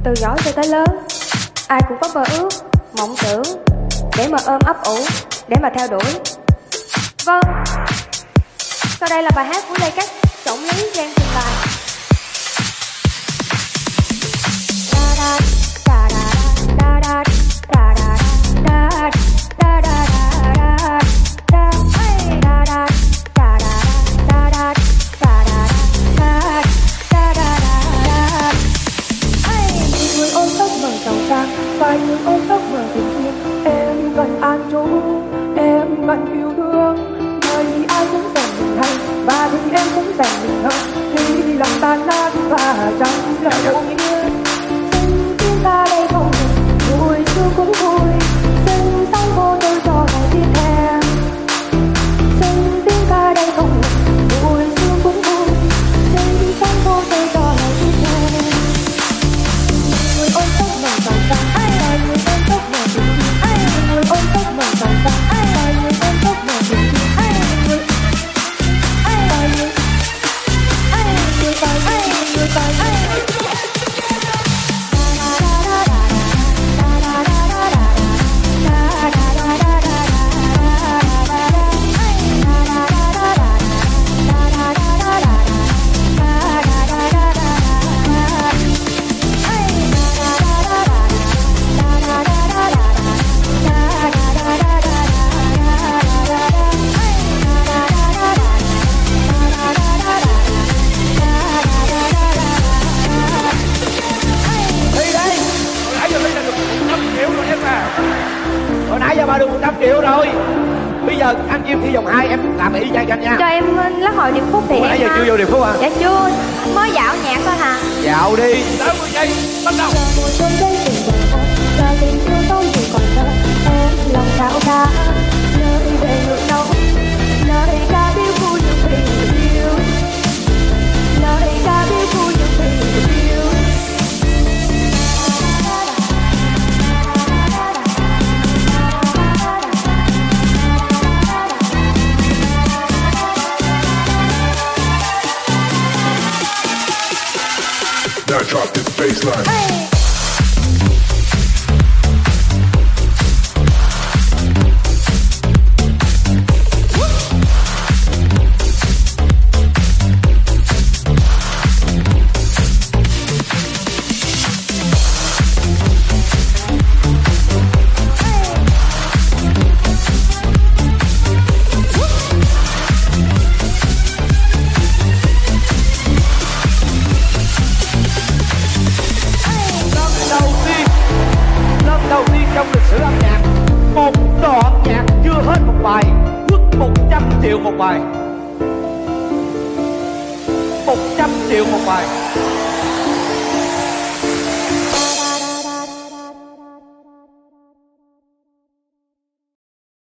Từ nhỏ cho tới lớn, ai cũng có mơ ước, mộng tưởng để mà ôm ấp ủ, để mà theo đuổi. Vâng, sau đây là bài hát của Lê Cát, Trọng Lý, Giang trình bày. Và những ôm ấp mơ tình yêu, em cần an trú, em cần yêu thương. Đời thì ai cũng dành mình hay, và thì em cũng dành mình hơn. Khi lòng tan nát và chẳng lời đâu nghĩa. Xin chúng ta đây không vui, chưa cũng vui. Xin sáng vô tôi cho ngày tiếp theo. Xin tiếng ca đây không vui, chưa cũng vui. Xin sáng vô tôi cho ngày tiếp theo. Người ôm tóc màu vàng vàng, người ôm tóc màu tình yêu, người ôm tóc màu vàng vàng, người ôm tóc màu tình yêu, người hồi nãy giờ bà được 100 triệu rồi. Bây giờ ăn chim thi vòng 2 em làm y chang nha. Cho em lắc hồi điệp khúc thì em. Nãy giờ chưa vô điệp khúc à? Dạ chưa, mới dạo nhạc thôi hả? Dạo đi. 60 giây bắt đầu. Tình yêu tôi chỉ còn thơ, em lòng thao đá nơi về ngược nấu, nơi ca biết vui những tình yêu, nơi ca biết vui những tình yêu. Now drop this baseline. Hey. Đầu tiên trong lịch sử âm nhạc, một đoạn nhạc chưa hết một bài quất 100 triệu một bài. 100 triệu một bài.